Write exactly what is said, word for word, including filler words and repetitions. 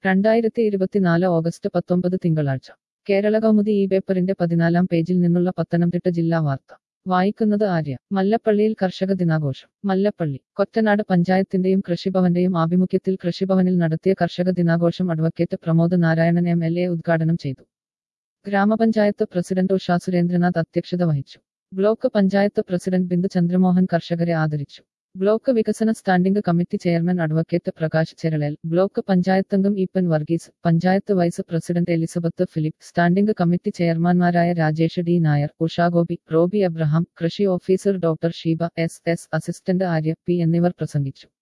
രണ്ടായിരത്തി ഇരുപത്തിനാല് ഓഗസ്റ്റ് പത്തൊമ്പത് തിങ്കളാഴ്ച കേരള കൗമുദി ഈ പേപ്പറിന്റെ പതിനാലാം പേജിൽ നിന്നുള്ള പത്തനംതിട്ട ജില്ലാ വാർത്ത വായിക്കുന്നത് ആര്യ. മല്ലപ്പള്ളിയിൽ കർഷക ദിനാഘോഷം. മല്ലപ്പള്ളി കൊറ്റനാട് പഞ്ചായത്തിന്റെയും കൃഷിഭവന്റെയും ആഭിമുഖ്യത്തിൽ കൃഷിഭവനിൽ നടത്തിയ കർഷക ദിനാഘോഷം advocate Pramod Narayanan M L A ഉദ്ഘാടനം ചെയ്തു. ഗ്രാമപഞ്ചായത്ത് പ്രസിഡന്റ് ഉഷാ സുരേന്ദ്രനാഥ് അധ്യക്ഷത വഹിച്ചു. ബ്ലോക്ക് പഞ്ചായത്ത് പ്രസിഡന്റ് ബിന്ദു ചന്ദ്രമോഹൻ കർഷകരെ ആദരിച്ചു. ബ്ലോക്ക് വികസന standing committee chairman advocate Prakash Cheralel, block പഞ്ചായത്തംഗം Eapen Varghese, panchayat vice president Elizabeth Philip, standing committee ചെയർമാൻമാരായ Rajesh D Nair, Usha Gopi, Roby Abraham, കൃഷി officer doctor Sheeba S S, assistant Arya P എന്നിവർ പ്രസംഗിച്ചു.